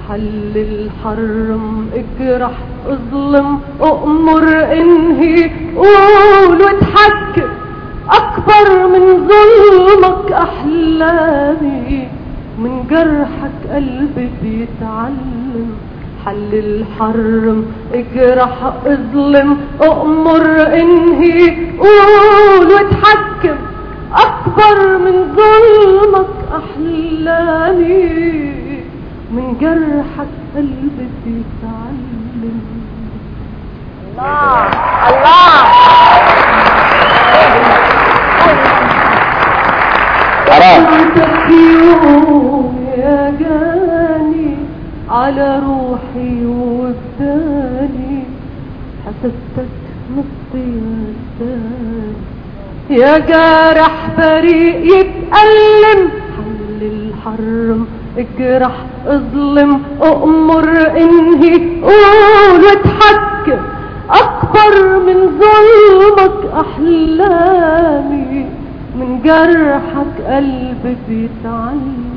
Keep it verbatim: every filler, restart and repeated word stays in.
حلل حرم اجرح اظلم اؤمر انهي قول واتحكم اكبر من ظلمك احلامي من جرحك قلبي بيتعلم حلل حرم اجرح اظلم اؤمر انهي قول واتحكم اكبر من ظلمك احلامي من جرحك قلبي بيتعلم. الله الله قلتك يوم يا جاني على روحي وابداني حسبتك نصي الثاني يا جارح بريء يتألم حلل حرم اجرح اظلم اؤمر انهي قول واتحكم اكبر من ظلمك احلامي من جرحك قلبي بيتعلم.